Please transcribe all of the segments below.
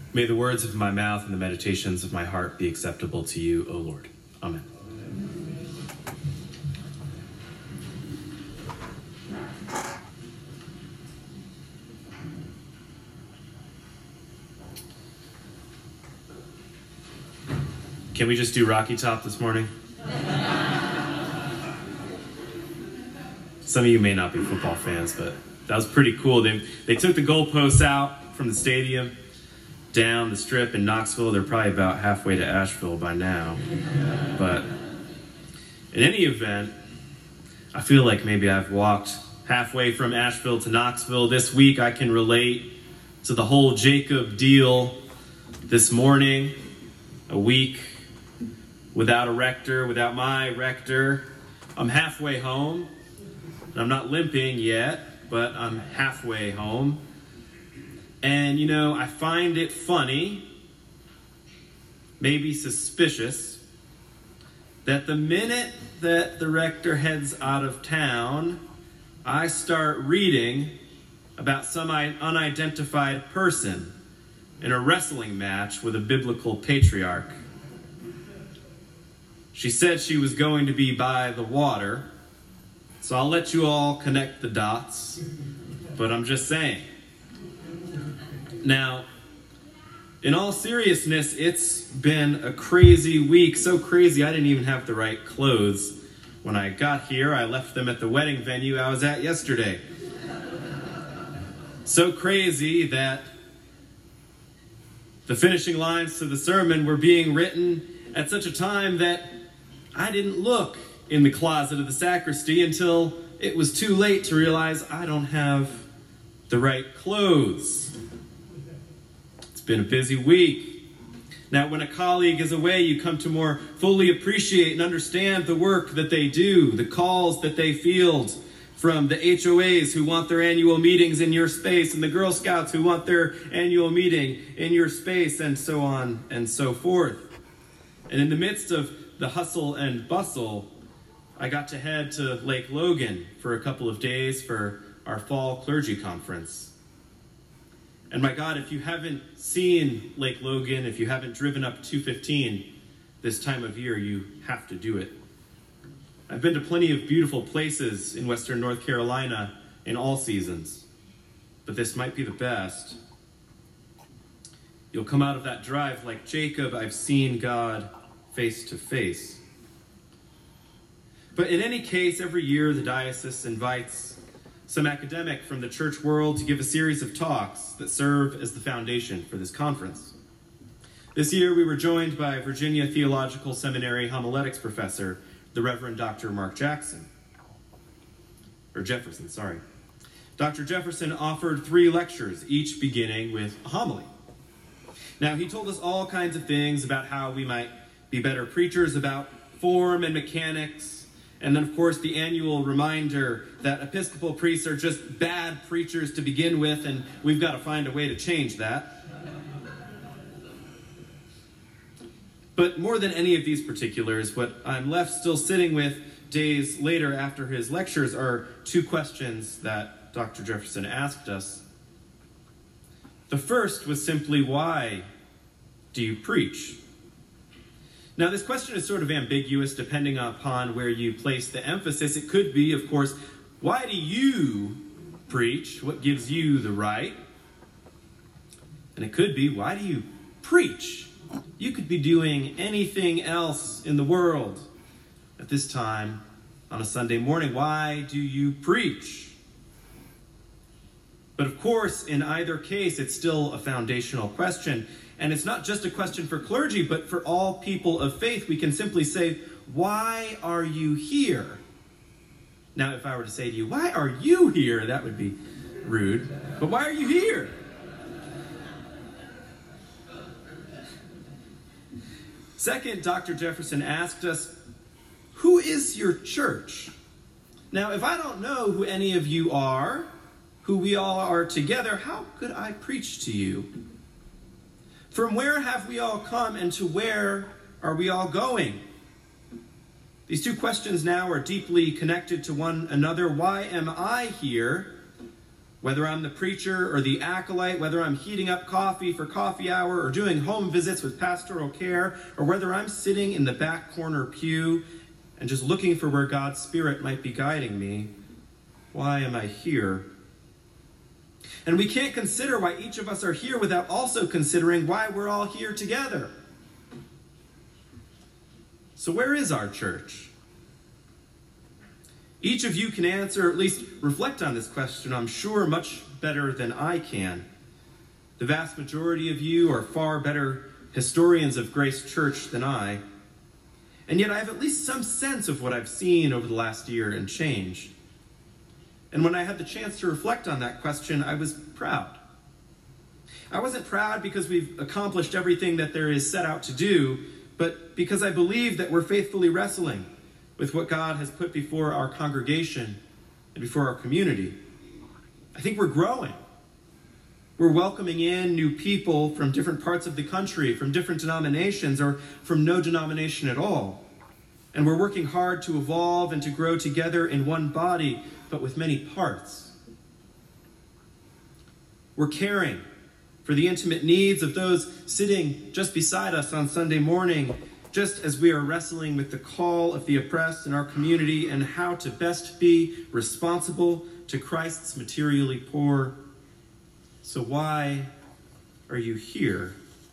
May the words of my mouth and the meditations of my heart be acceptable to you, O Lord. Amen. Can we just do Rocky Top this morning? Some of you may not be football fans, but that was pretty cool. They took the goalposts out from the stadium down the strip in Knoxville. They're probably about halfway to Asheville by now. But in any event, I feel like maybe I've walked halfway from Asheville to Knoxville. This week I can relate to the whole Jacob deal this morning. A week without a rector, without my rector. I'm halfway home. I'm not limping yet, but I'm halfway home. And, I find it funny, maybe suspicious, that the minute that the rector heads out of town, I start reading about some unidentified person in a wrestling match with a biblical patriarch. She said she was going to be by the water, so I'll let you all connect the dots, but I'm just saying. Now, in all seriousness, it's been a crazy week. So crazy, I didn't even have the right clothes when I got here. I left them at the wedding venue I was at yesterday. So crazy that the finishing lines to the sermon were being written at such a time that I didn't look in the closet of the sacristy until it was too late to realize I don't have the right clothes. It's been a busy week. Now, when a colleague is away, you come to more fully appreciate and understand the work that they do, the calls that they field from the HOAs who want their annual meetings in your space, and the Girl Scouts who want their annual meeting in your space, and so on and so forth. And in the midst of the hustle and bustle, I got to head to Lake Logan for a couple of days for our fall clergy conference. And my God, if you haven't seen Lake Logan, if you haven't driven up 215 this time of year, you have to do it. I've been to plenty of beautiful places in Western North Carolina in all seasons, but this might be the best. You'll come out of that drive like Jacob. I've seen God face to face. But in any case, every year the diocese invites some academic from the church world to give a series of talks that serve as the foundation for this conference. This year we were joined by Virginia Theological Seminary homiletics professor, the Reverend Dr. Mark Jefferson. Dr. Jefferson offered 3 lectures, each beginning with a homily. Now, he told us all kinds of things about how we might be better preachers, about form and mechanics, and then, of course, the annual reminder that Episcopal priests are just bad preachers to begin with, and we've got to find a way to change that. But more than any of these particulars, what I'm left still sitting with days later after his lectures are 2 questions that Dr. Jefferson asked us. The first was simply, why do you preach? Now, this question is sort of ambiguous depending upon where you place the emphasis. It could be, of course, why do you preach? What gives you the right? And it could be, why do you preach? You could be doing anything else in the world at this time on a Sunday morning. Why do you preach? But of course, in either case, it's still a foundational question. And it's not just a question for clergy, but for all people of faith. We can simply say, why are you here? Now, if I were to say to you, why are you here? That would be rude. But why are you here? Second, Dr. Jefferson asked us, who is your church? Now, if I don't know who any of you are, who we all are together, how could I preach to you? From where have we all come, and to where are we all going? These 2 questions now are deeply connected to one another. Why am I here? Whether I'm the preacher or the acolyte, whether I'm heating up coffee for coffee hour or doing home visits with pastoral care, or whether I'm sitting in the back corner pew and just looking for where God's Spirit might be guiding me, why am I here? And we can't consider why each of us are here without also considering why we're all here together. So where is our church? Each of you can answer, or at least reflect on this question, I'm sure, much better than I can. The vast majority of you are far better historians of Grace Church than I. And yet I have at least some sense of what I've seen over the last year and change. And when I had the chance to reflect on that question, I was proud. I wasn't proud because we've accomplished everything that there is set out to do, but because I believe that we're faithfully wrestling with what God has put before our congregation and before our community. I think we're growing. We're welcoming in new people from different parts of the country, from different denominations, or from no denomination at all. And we're working hard to evolve and to grow together in one body, but with many parts. We're caring for the intimate needs of those sitting just beside us on Sunday morning, just as we are wrestling with the call of the oppressed in our community and how to best be responsible to Christ's materially poor. So why are you here?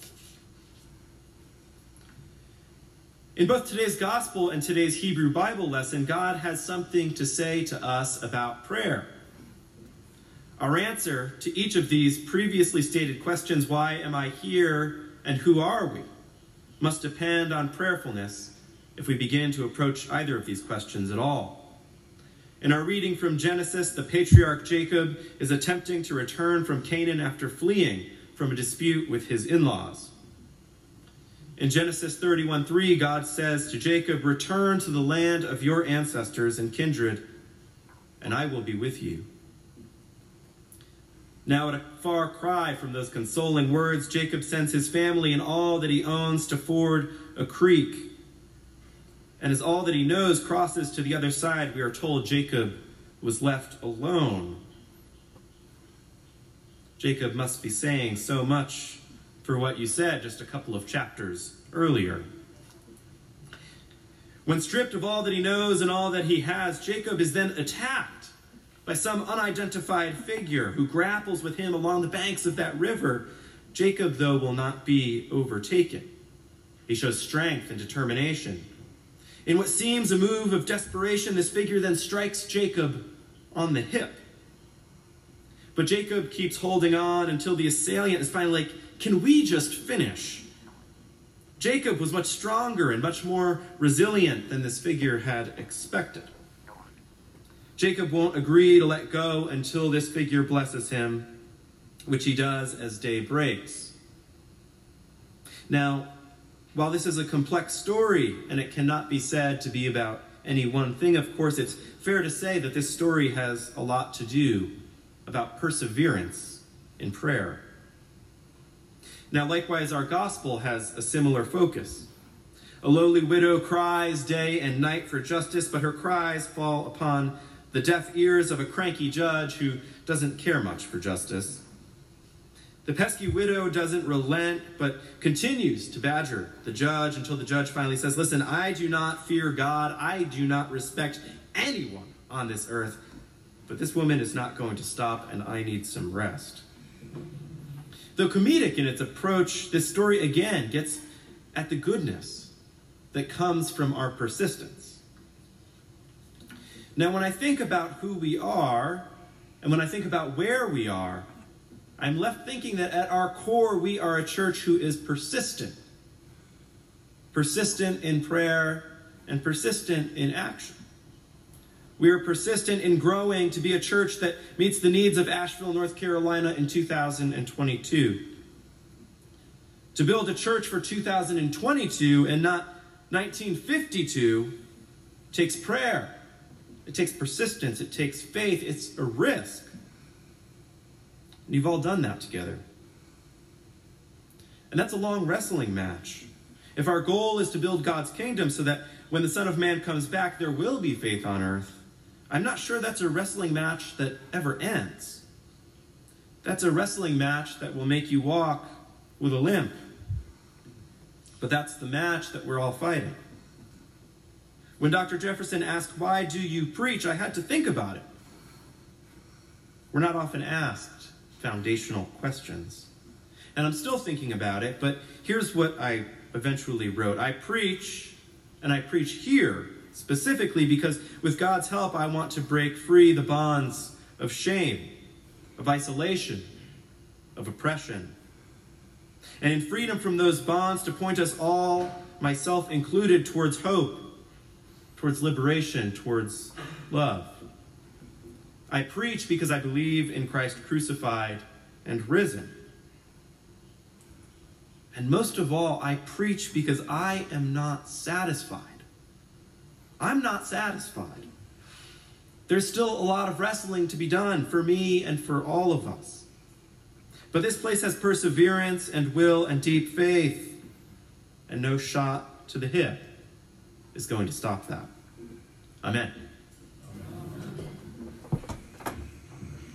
In both today's gospel and today's Hebrew Bible lesson, God has something to say to us about prayer. Our answer to each of these previously stated questions, why am I here and who are we, must depend on prayerfulness if we begin to approach either of these questions at all. In our reading from Genesis, the patriarch Jacob is attempting to return from Canaan after fleeing from a dispute with his in-laws. In Genesis 31:3, God says to Jacob, "Return to the land of your ancestors and kindred, and I will be with you." Now, at a far cry from those consoling words, Jacob sends his family and all that he owns to ford a creek. And as all that he knows crosses to the other side, we are told Jacob was left alone. Jacob must be saying so much for what you said just a couple of chapters earlier. When stripped of all that he knows and all that he has, Jacob is then attacked by some unidentified figure who grapples with him along the banks of that river. Jacob, though, will not be overtaken. He shows strength and determination. In what seems a move of desperation, this figure then strikes Jacob on the hip. But Jacob keeps holding on until the assailant is finally like, "Can we just finish?" Jacob was much stronger and much more resilient than this figure had expected. Jacob won't agree to let go until this figure blesses him, which he does as day breaks. Now, while this is a complex story and it cannot be said to be about any one thing, of course, it's fair to say that this story has a lot to do about perseverance in prayer. Now, likewise, our gospel has a similar focus. A lowly widow cries day and night for justice, but her cries fall upon the deaf ears of a cranky judge who doesn't care much for justice. The pesky widow doesn't relent, but continues to badger the judge until the judge finally says, "Listen, I do not fear God. I do not respect anyone on this earth, but this woman is not going to stop, and I need some rest." Though comedic in its approach, this story again gets at the goodness that comes from our persistence. Now, when I think about who we are, and when I think about where we are, I'm left thinking that at our core, we are a church who is persistent. Persistent in prayer and persistent in action. We are persistent in growing to be a church that meets the needs of Asheville, North Carolina in 2022. To build a church for 2022 and not 1952 takes prayer. It takes persistence. It takes faith. It's a risk. And you've all done that together. And that's a long wrestling match. If our goal is to build God's kingdom so that when the Son of Man comes back, there will be faith on earth, I'm not sure that's a wrestling match that ever ends. That's a wrestling match that will make you walk with a limp. But that's the match that we're all fighting. When Dr. Jefferson asked, "Why do you preach?" I had to think about it. We're not often asked foundational questions. And I'm still thinking about it, but here's what I eventually wrote. I preach, and I preach here specifically because with God's help, I want to break free the bonds of shame, of isolation, of oppression. And in freedom from those bonds, to point us all, myself included, towards hope, towards liberation, towards love. I preach because I believe in Christ crucified and risen. And most of all, I preach because I am not satisfied. I'm not satisfied. There's still a lot of wrestling to be done for me and for all of us. But this place has perseverance and will and deep faith, and no shot to the hip is going to stop that. Amen.